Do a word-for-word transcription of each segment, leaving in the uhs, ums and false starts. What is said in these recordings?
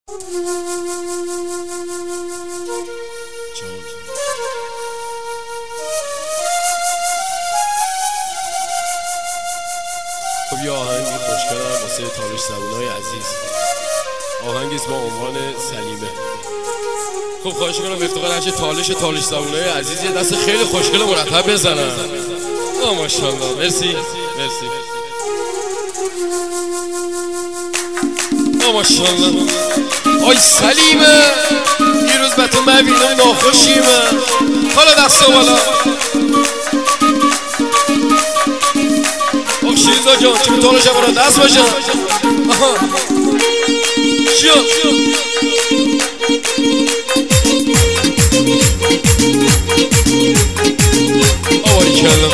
خب یه آهنگی خوشگلم واسه تالش زبونای عزیز، آهنگیست با عنوان سلیمه. خب خواهش کنم افتقار هرچه تالش تالش زبونای عزیز یه دست خیلی خوشگل مرتب بزنن. آه ماشاءالله، مرسی مرسی. آه ماشاءالله. آی سلیمه این روز بطن مبینم ناخوشیمه. حالا دست بالا شیرزا جان چی به طور شبانه دست باشن. آها شو آواری کلم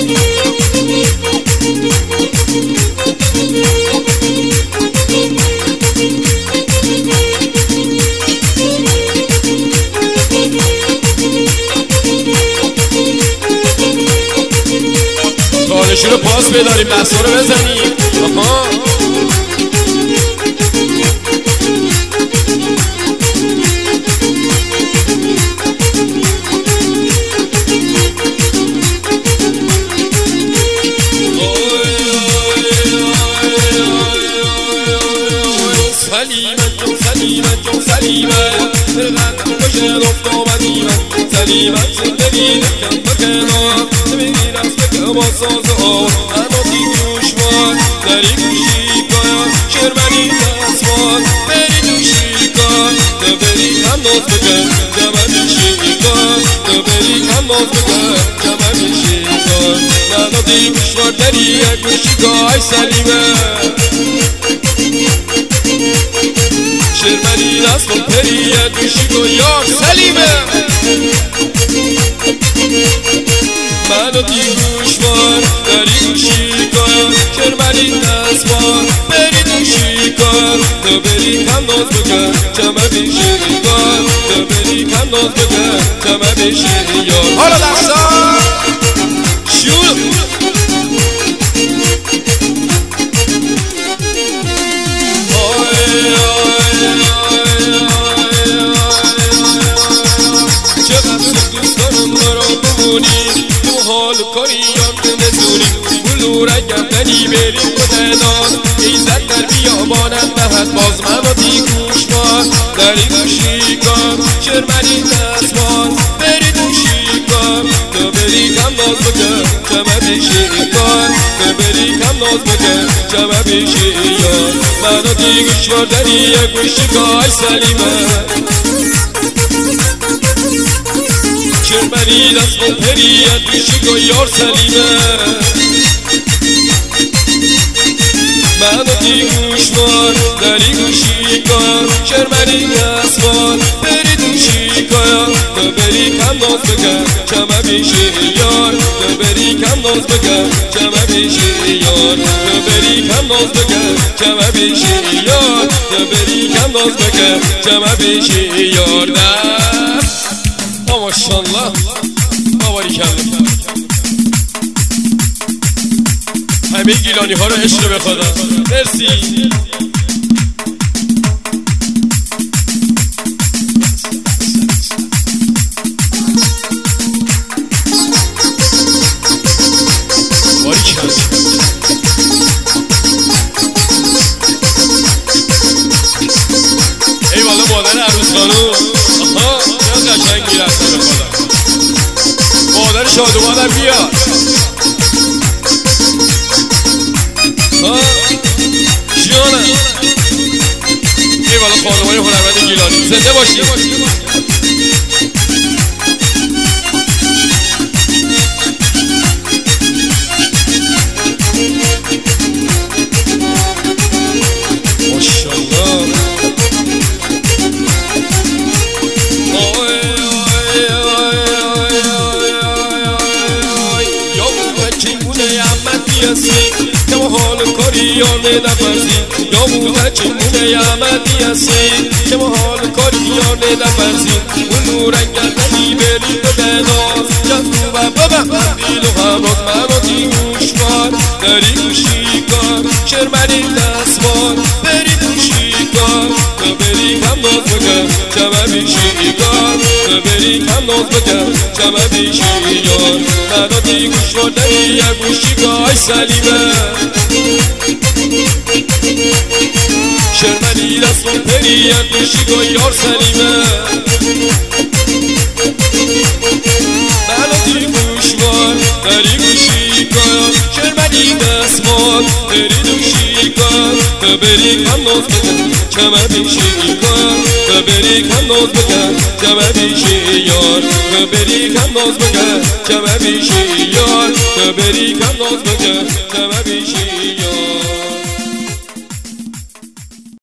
تالشی رو پاس بداریم، دستا رو بزنیم. آها سلیمه جون سلیمه جون سلیمه برغم کشن افت آمدیمه سلیمه زندگی نکن بکنار نمیگیر از بکه با ساز آور اما دی دوشوار داری گوشی کار شرمنی دستوار بری دوشی کار تو بری هم ناز بکن جمع بیشی کار تو بری هم ناز بکن جمع بیشی کار اما دی دوشوار داری یک گوشی کار سلیمه شرمنی دست و پریه دوشی کن یار سلیمه منو دیگوشوار داری گوشی کن شرمنی دست بار بری دوشی کن تو بری کم ناز بکن جمع بیشی کن تو بری کم ناز بکن جمع بیشی یار حالا دستا شور تو حال کاریم نزونیم بلو رنگم دنی بریم کدنان ایزد در بیابانم دهد باز منو دیگوش مار داری گوشی کن شرمنی دستمان بری دوشی کن تو بری کم ناز بکن جمع بیشی کن تو بری کم ناز بکن جمع بیشی یار منو دیگوش مار داری یک گوشی کن سلیمه شرمنی دست و پریت دوشی کن یار سلیمه منو دیگوش مار داری گوشی کن شرمنی دست بار بری دوشی کن تو بری کم ناز بکن جمع بیشی یار تو بری کم ناز بکن جمع بیشی یار تو بری کم ناز بکن جمع بیشی یار تو بری کم ناز بکن جمع بیشی یار نه ماشاءالله آواری کردم همه گیلانی ها رو عشق به خدا مرسی. آواری کردم ای والا مادر عروس خانوم. آها چه قشنگی رفته به خدا. مادر شادومانم بیاد. ها جانم ای والا خانومای هنرمند گیلانی زنده باشی. کم حال کاریانه نفرزی یا بوده چمونه یعمدی هستی کم حال کاریانه نفرزی اون رنگل نمی بری به بناز جفو و ببه دیل و همراز منو دیوش بار داری گوشی کار شرمنی دست بار بری دوشی کار تو بری ناز بکن چمه بیشی کار ببری کم ناز بکن چمه بیشی یار ندادی گوش وردنی یک گوشی گای سلیمه شرمنی رسم پری یک گوشی گای یار سلیمه ندادی گوش وار بری گوشی کار شرمنی دستمال بری دوشی کار ببری کم ناز بکن چمه بیشی کار ببری کم ناز بکن چمه بیشی یار ببری کم ناز بکن چمه بیشی یار ببری کم ناز بکن چمه بیشی یار